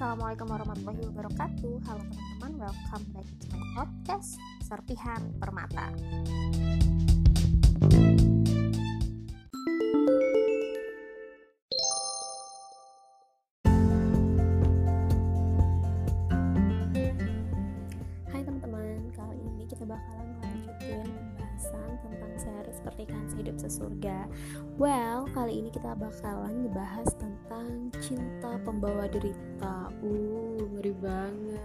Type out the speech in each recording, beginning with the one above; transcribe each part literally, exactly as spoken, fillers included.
Assalamualaikum warahmatullahi wabarakatuh. Halo teman-teman, welcome back to my podcast Serpihan Permata. Hai teman-teman, kali ini kita bakalan lanjutin pembahasan tentang series Pernikahan Sehidup Sesurga. Well, kali ini kita bakalan ngebahas tentang cinta pembawa derita. Uh, ngeri banget.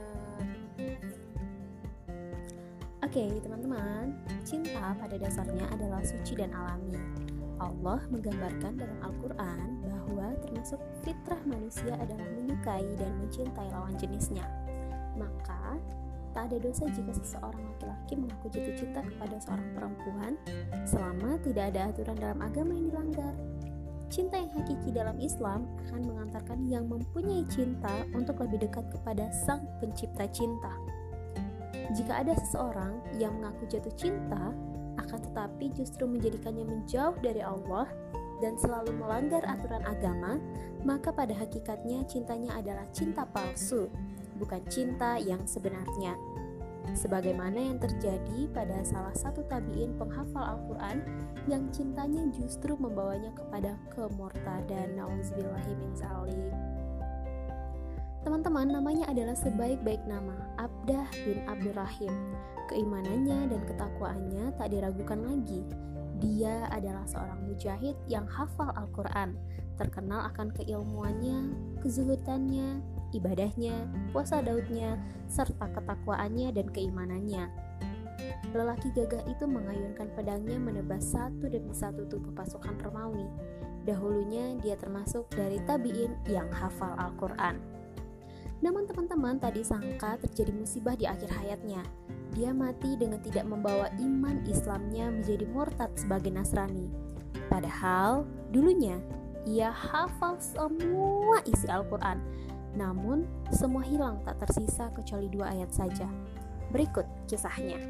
Oke, okay, teman-teman, cinta pada dasarnya adalah suci dan alami. Allah menggambarkan dalam Al-Quran bahwa termasuk fitrah manusia adalah menyukai dan mencintai lawan jenisnya. Maka, tak ada dosa jika seseorang laki-laki mengaku jatuh cinta kepada seorang perempuan selama tidak ada aturan dalam agama yang dilanggar. Cinta yang hakiki dalam Islam akan mengantarkan yang mempunyai cinta untuk lebih dekat kepada Sang Pencipta Cinta. Jika ada seseorang yang mengaku jatuh cinta, akan tetapi justru menjadikannya menjauh dari Allah dan selalu melanggar aturan agama, maka pada hakikatnya cintanya adalah cinta palsu, bukan cinta yang sebenarnya. Sebagaimana yang terjadi pada salah satu tabi'in penghafal Al-Quran yang cintanya justru membawanya kepada kemurtadan. Nauzubillahi min dzalik. Teman-teman, namanya adalah sebaik-baik nama, Abdah bin Abdurrahim. Keimanannya dan ketakwaannya tak diragukan lagi. Dia adalah seorang mujahid yang hafal Al-Quran, terkenal akan keilmuannya, kezuhudannya, ibadahnya, puasa daudnya, serta ketakwaannya dan keimanannya. Lelaki gagah itu mengayunkan pedangnya menebas satu demi satu tubuh pasukan Romawi. Dahulunya dia termasuk dari tabi'in yang hafal Al-Quran. Namun teman-teman tak disangka terjadi musibah di akhir hayatnya. Dia mati dengan tidak membawa iman Islamnya menjadi murtad sebagai Nasrani. Padahal dulunya ia hafal semua isi Al-Quran. Namun, semua hilang tak tersisa kecuali dua ayat saja. Berikut kisahnya.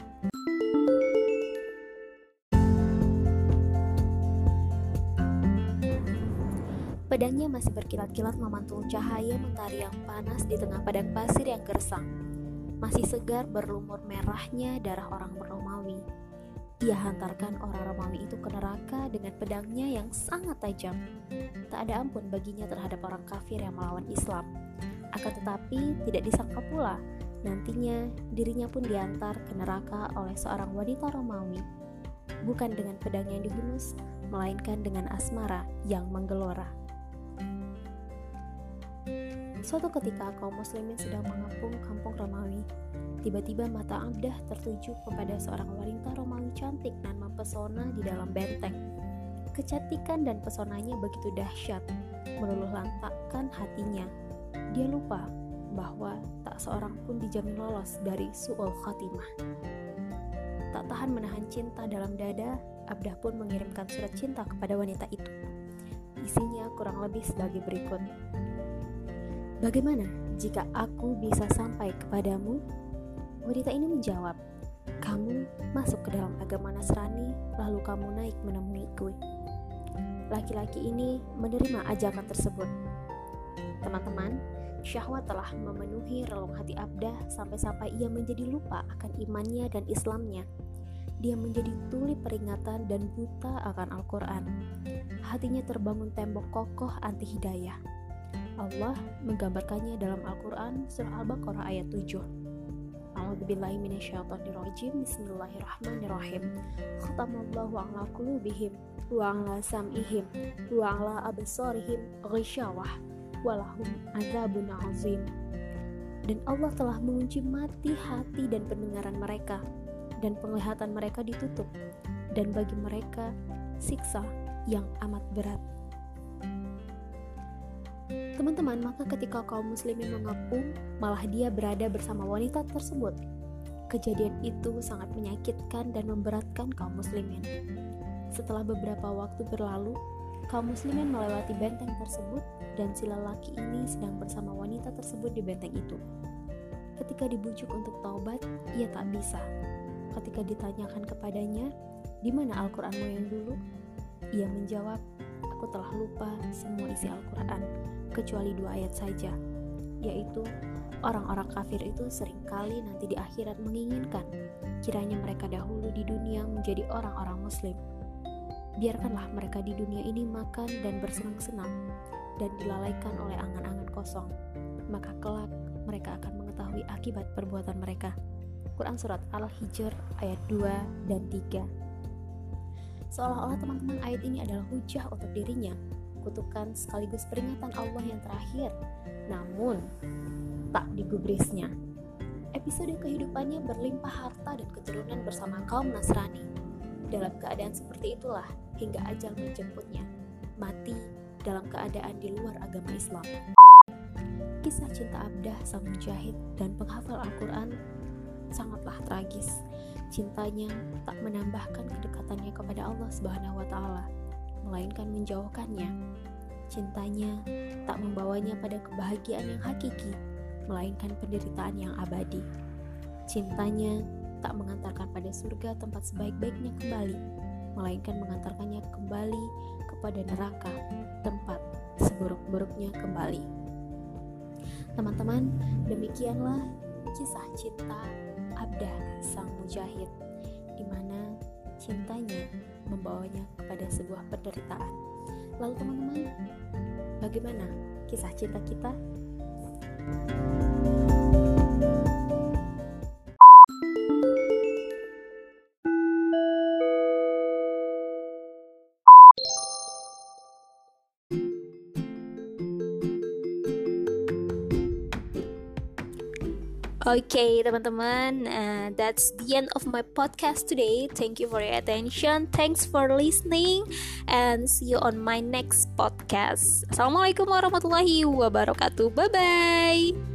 Pedangnya masih berkilat-kilat memantul cahaya mentari yang panas di tengah padang pasir yang gersang. Masih segar berlumur merahnya darah orang Romawi. Ia hantarkan orang Romawi itu ke neraka dengan pedangnya yang sangat tajam. Tak ada ampun baginya terhadap orang kafir yang melawan Islam. Akan tetapi tidak disangka pula, nantinya dirinya pun diantar ke neraka oleh seorang wanita Romawi. Bukan dengan pedang yang dihunus, melainkan dengan asmara yang menggelora. Suatu ketika kaum muslimin sedang mengepung kampung Romawi. Tiba-tiba mata Abdah tertuju kepada seorang wanita Romawi cantik dan mempesona di dalam benteng. Kecantikan dan pesonanya begitu dahsyat, meluluh lantakkan hatinya. Dia lupa bahwa tak seorang pun dijamin lolos dari su'ul khatimah. Tak tahan menahan cinta dalam dada, Abdah pun mengirimkan surat cinta kepada wanita itu. Isinya kurang lebih sebagai berikut. Bagaimana jika aku bisa sampai kepadamu? Wanita ini menjawab, kamu masuk ke dalam agama Nasrani, lalu kamu naik menemuiku. Laki-laki ini menerima ajakan tersebut. Teman-teman, syahwat telah memenuhi relung hati Abdah sampai-sampai ia menjadi lupa akan imannya dan Islamnya. Dia menjadi tuli peringatan dan buta akan Al-Quran. Hatinya terbangun tembok kokoh anti hidayah. Allah menggambarkannya dalam Al-Quran surah Al-Baqarah ayat tujuh. A'udzubillahi minasyaitonirrajim. Bismillahirrahmanirrahim. Khatamallahu ala qulubihim wa ala sam'ihim wa ala absarihim ghisyawah wa lahum adzabun azim. Dan Allah telah mengunci mati hati dan pendengaran mereka, dan penglihatan mereka ditutup, dan bagi mereka siksa yang amat berat. Teman-teman, maka ketika kaum muslimin mengepung, malah dia berada bersama wanita tersebut. Kejadian itu sangat menyakitkan dan memberatkan kaum muslimin. Setelah beberapa waktu berlalu, kaum muslimin melewati benteng tersebut dan si lelaki ini sedang bersama wanita tersebut di benteng itu. Ketika dibujuk untuk taubat, ia tak bisa. Ketika ditanyakan kepadanya, di mana Al-Quranmu yang dulu? Ia menjawab, aku telah lupa semua isi Al-Quran, kecuali dua ayat saja. yaitu orang-orang kafir itu seringkali nanti di akhirat menginginkan kiranya mereka dahulu di dunia menjadi orang-orang muslim. Biarkanlah mereka di dunia ini makan dan bersenang-senang dan dilalaikan oleh angan-angan kosong, maka kelak mereka akan mengetahui akibat perbuatan mereka. Quran Surat Al-Hijr ayat dua dan tiga. Seolah-olah teman-teman ayat ini adalah hujah untuk dirinya, kutukan sekaligus peringatan Allah yang terakhir, namun tak digubrisnya. Episode kehidupannya berlimpah harta dan keturunan bersama kaum Nasrani. Dalam keadaan seperti itulah hingga ajal menjemputnya, mati dalam keadaan di luar agama Islam. Kisah cinta Abdah sang mujahid dan penghafal Al-Quran sangatlah tragis. Cintanya tak menambahkan kedekatannya kepada Allah Subhanahu wa Ta'ala, melainkan menjauhkannya. Cintanya tak membawanya pada kebahagiaan yang hakiki, melainkan penderitaan yang abadi. Cintanya tak mengantarkan pada surga tempat sebaik-baiknya kembali, melainkan mengantarkannya kembali kepada neraka tempat seburuk-buruknya kembali. Teman-teman, demikianlah kisah cinta Abdah sang mujahid, di mana cintanya membawanya kepada sebuah penderitaan. Lalu teman-teman, bagaimana kisah cinta kita? Okay, teman-teman, uh, that's the end of my podcast today. Thank you for your attention. Thanks for listening, and see you on my next podcast. Assalamualaikum warahmatullahi wabarakatuh. Bye bye.